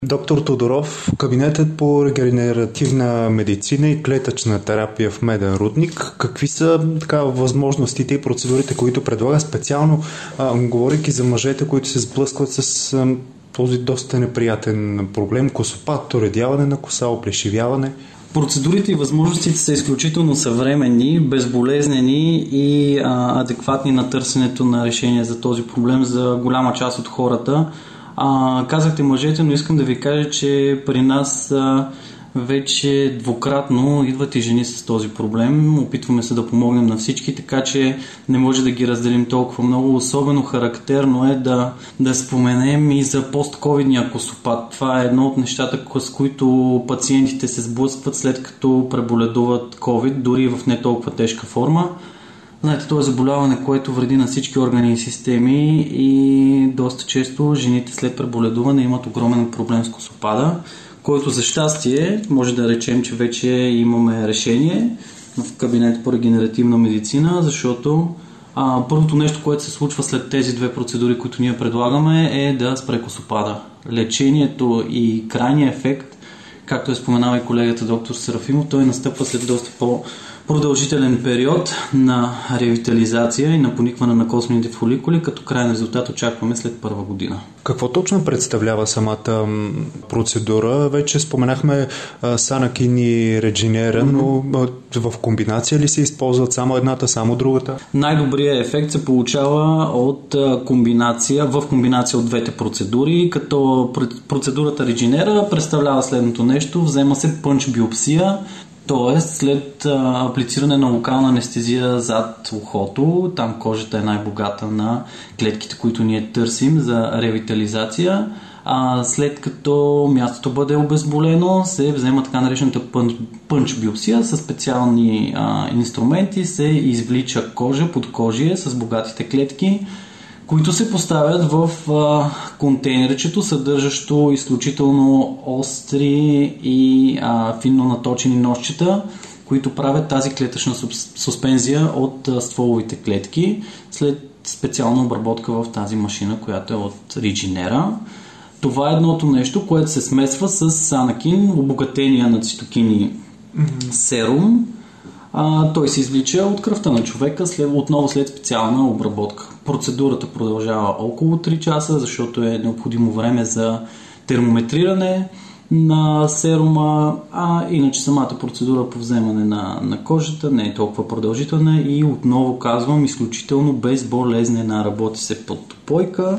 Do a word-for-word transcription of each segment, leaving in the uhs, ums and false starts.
Доктор Тодоров, кабинетът по регенеративна медицина и клетъчна терапия в Меден рудник. Какви са така възможностите и процедурите, които предлага специално, а, говорейки за мъжете, които се сблъскват с а, този доста неприятен проблем, косопат, торедяване на коса, оплешивяване? Процедурите и възможностите са изключително съвременни, безболезнени и а, адекватни на търсенето на решение за този проблем за голяма част от хората. А, казахте мъжете, но искам да ви кажа, че при нас а, вече двукратно идват и жени с този проблем. Опитваме се да помогнем на всички, така че не може да ги разделим толкова много. Особено характерно е да, да споменем и за постковидния косопат. Това е едно от нещата, с които пациентите се сблъскват след като преболедуват COVID, дори в не толкова тежка форма. Знаете, това е заболяване, което вреди на всички органи и системи и доста често жените след преболедуване имат огромен проблем с косопада, който за щастие може да речем, че вече имаме решение в кабинет по регенеративна медицина, защото а, първото нещо, което се случва след тези две процедури, които ние предлагаме, е да спре косопада. Лечението и крайният ефект, както е споменал и колегата доктор Серафимов, той настъпва след доста по- продължителен период на ревитализация и на поникване на костните фоликули, като крайен резултат очакваме след първа година. Какво точно представлява самата процедура? Вече споменахме Санакин и Регенера, но в комбинация ли се използват само едната, само другата? Най-добрият ефект се получава от комбинация, в комбинация от двете процедури, като процедурата Регенера представлява следното нещо. Взема се пънч биопсия, т.е. след а, аплициране на локална анестезия зад ухото, там кожата е най-богата на клетките, които ние търсим за ревитализация, а след като мястото бъде обезболено, се взема така наречената пънч, пънч биопсия с специални а, инструменти, се извлича кожа, подкожие с богатите клетки, които се поставят в а, контейнерчето, съдържащо изключително остри и а, финно наточени ножчета, които правят тази клетъчна суспензия от а, стволовите клетки след специална обработка в тази машина, която е от Регенера. Това е едното нещо, което се смесва с Санакин, обогатения на цитокини mm-hmm. серум. А, той се извлича от кръвта на човека след, отново след специална обработка. Процедурата продължава около три часа, защото е необходимо време за термометриране на серума, а иначе самата процедура по вземане на, на кожата не е толкова продължителна и отново казвам, изключително безболезнена. Работи се под пойка,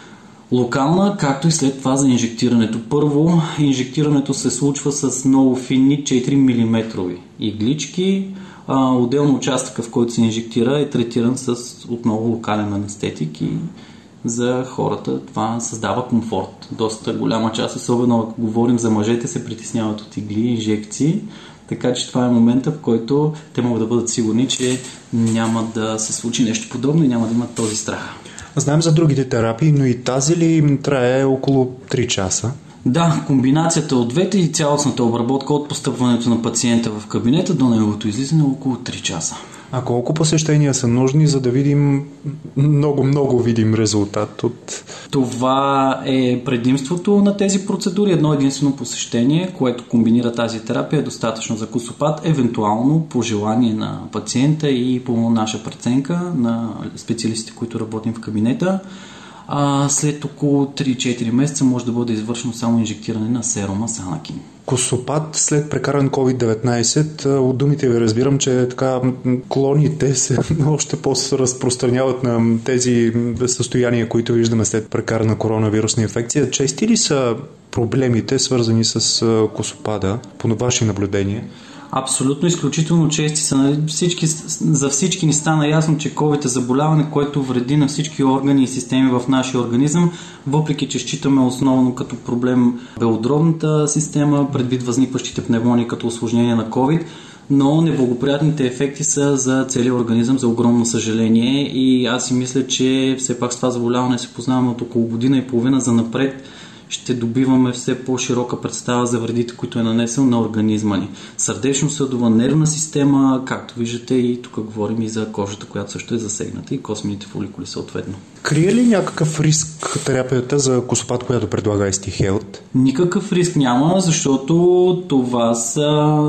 локална, както и след това за инжектирането. Първо, инжектирането се случва с много финни четири милиметрови иглички. А, отделно участъка, в който се инжектира, е третиран с отново локален анестетик и за хората това създава комфорт. Доста голяма част, особено ако говорим за мъжете, се притесняват от игли и инжекции, така че това е момента, в който те могат да бъдат сигурни, че няма да се случи нещо подобно и няма да имат този страх. Знаем за другите терапии, но и тази ли трае около три часа? Да, комбинацията от двете и цялостната обработка от постъпването на пациента в кабинета до неговото излизане е около три часа. А колко посещения са нужни, за да видим много-много видим резултат от... Това е предимството на тези процедури. Едно единствено посещение, което комбинира тази терапия, е достатъчно за косопат, евентуално по желание на пациента и по наша преценка на специалистите, които работим в кабинета. А след около три-четири месеца може да бъде извършено само инжектиране на серума Санакин. Косопат след прекаран ковид деветнайсет, от думите ви разбирам, че така клоните се още по-разпространяват на тези състояния, които виждаме след прекарана коронавирусна инфекция. Чести ли са проблемите, свързани с косопада, по ваши наблюдения? Абсолютно, изключително чести са. Всички, за всички ни стана ясно, че COVID е заболяване, което вреди на всички органи и системи в нашия организъм, въпреки че считаме основно като проблем белодробната система, предвид възникващите пневмонии като осложнение на COVID, но неблагоприятните ефекти са за целия организъм, за огромно съжаление, и аз си мисля, че все пак с това заболяване се познаваме от около година и половина за напред. ще добиваме все по-широка представа за вредите, които е нанесъл на организма ни. Сърдечно-съдова, нервна система, както виждате, и тук говорим и за кожата, която също е засегната, и косвените фоликули съответно. Крие ли някакъв риск терапията за косопат, която предлага ес ти Health? Никакъв риск няма, защото това са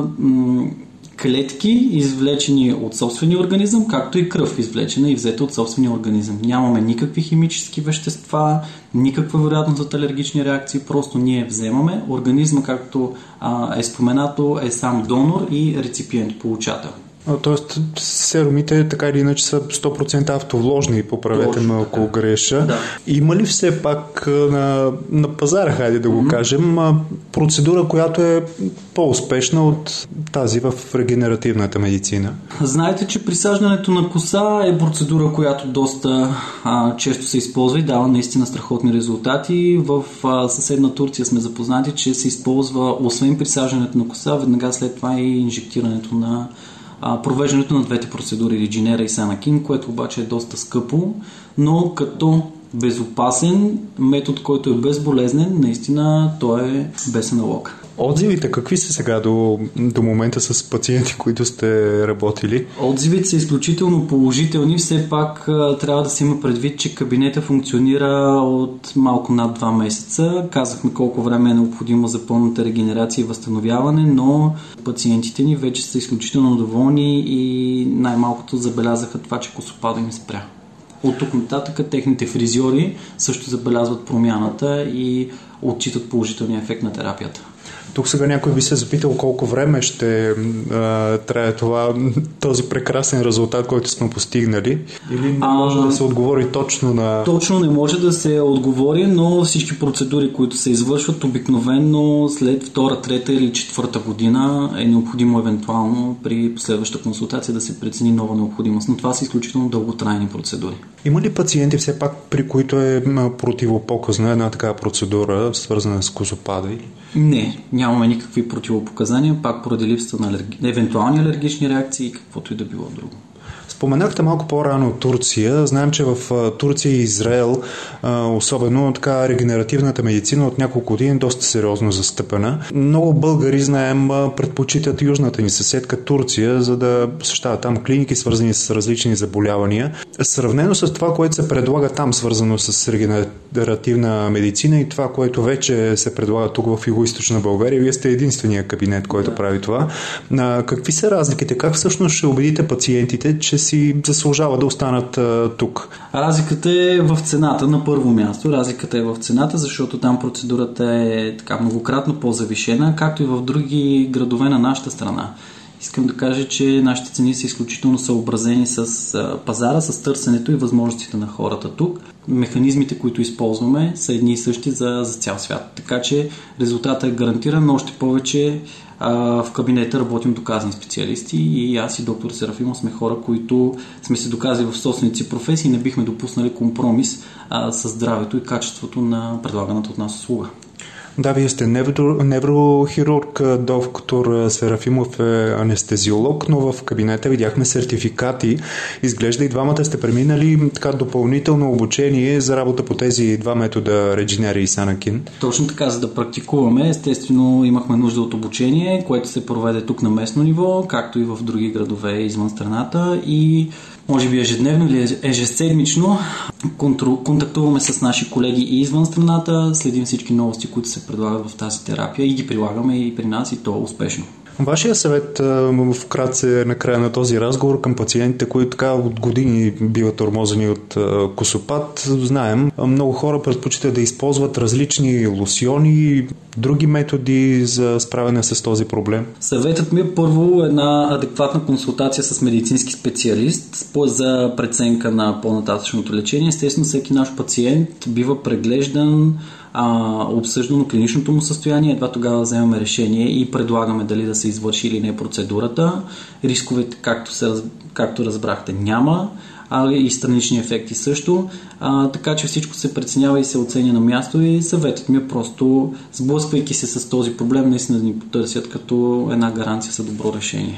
м- клетки, извлечени от собствения организъм, както и кръв, извлечена и взета от собствения организъм. Нямаме никакви химически вещества, никаква вероятност от алергични реакции, просто ние вземаме. Организма, както а, е споменато, е сам донор и реципиент, получател. Тоест, серумите така или иначе са сто процента автовложни, поправете ме ако греша. Да. Има ли все пак на, на пазара, хайде да го mm-hmm. кажем, процедура, която е по-успешна от тази в регенеративната медицина? Знаете, че присаждането на коса е процедура, която доста а, често се използва и дава наистина страхотни резултати. В а, съседна Турция сме запознати, че се използва освен присаждането на коса, веднага след това и инжектирането на провеждането на двете процедури, Regenera и Sanakine, което обаче е доста скъпо, но като безопасен метод, който е безболезнен, наистина той е без аналог. Отзивите какви са сега до, до момента с пациенти, които сте работили? Отзивите са изключително положителни. Все пак трябва да се има предвид, че кабинета функционира от малко над два месеца. Казахме колко време е необходимо за пълната регенерация и възстановяване, но пациентите ни вече са изключително доволни и най-малкото забелязаха това, че косопада им спря. От тук нататък техните фризьори също забелязват промяната и отчитат положителния ефект на терапията. Тук сега някой би се запитал колко време ще а, трябва това, този прекрасен резултат, който сме постигнали, или не може а, да се отговори точно на... Точно не може да се отговори, но всички процедури, които се извършват обикновено след втора, трета или четвърта година е необходимо евентуално при последваща консултация да се прецени нова необходимост, но това са изключително дълготрайни процедури. Има ли пациенти все пак, при които е противопоказна една такава процедура, свързана с косопада? Не, нямаме никакви противопоказания, пак поради липсата на алерги... евентуални алергични реакции и каквото и да било друго. Споменахте малко по-рано Турция. Знаем, че в Турция и Израел, особено така регенеративната медицина от няколко години доста сериозно застъпена. Много българи, знаем, предпочитат южната ни съседка Турция, за да посещават там клиники, свързани с различни заболявания. Сравнено с това, което се предлага там, свързано с регенеративна медицина и това, което вече се предлага тук в Югоизточна България, вие сте единствения кабинет, който да. прави това. Какви са разликите? Как всъщност ще убедите пациентите, че си заслужава да останат а, тук? Разликата е в цената на първо място. Разликата е в цената, защото там процедурата е така многократно по-завишена, както и в други градове на нашата страна. Искам да кажа, че нашите цени са изключително съобразени с а, пазара, с търсенето и възможностите на хората тук. Механизмите, които използваме, са едни и същи за, за цял свят. Така че резултатът е гарантиран, но още повече а, в кабинета работим доказани специалисти и аз и доктор Серафимов сме хора, които сме се доказали в собствените си професии и не бихме допуснали компромис а, с здравето и качеството на предлаганата от нас услуга. Да, вие сте невро, неврохирург, доктор Серафимов е анестезиолог, но в кабинета видяхме сертификати. Изглежда и двамата сте преминали така допълнително обучение за работа по тези два метода Regenera и Sanakine. Точно така, за да практикуваме. Естествено имахме нужда от обучение, което се проведе тук на местно ниво, както и в други градове извън страната и може би ежедневно или ежеседмично контактуваме с наши колеги и извън страната, следим всички новости, които се предлагат в тази терапия и ги прилагаме и при нас и то успешно. Вашия съвет вкратце накрая на този разговор към пациентите, които така от години биват тормозени от косопат, знаем, много хора предпочитат да използват различни лосьони, други методи за справяне с този проблем. Съветът ми е първо една адекватна консултация с медицински специалист за преценка на по-нататъчното лечение. Естествено, всеки наш пациент бива преглеждан, А, обсъждано клиничното му състояние, едва тогава вземаме решение и предлагаме дали да се извърши или не процедурата. Рисковете, както, се, както разбрахте, няма, а и странични ефекти също. А, така че всичко се преценява и се оценя на място и съветът ми е просто, сблъсквайки се с този проблем, наистина да ни потърсят като една гаранция за добро решение.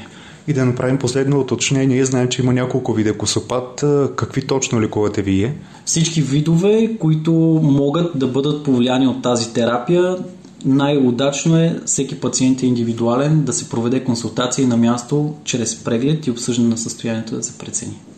И да направим последно уточнение. Знаем, че има няколко вида косопат. Какви точно лекувате вие? Всички видове, които могат да бъдат повлияни от тази терапия. Най-удачно е всеки пациент е индивидуален, да се проведе консултация на място чрез преглед и обсъждане на състоянието да се прецени.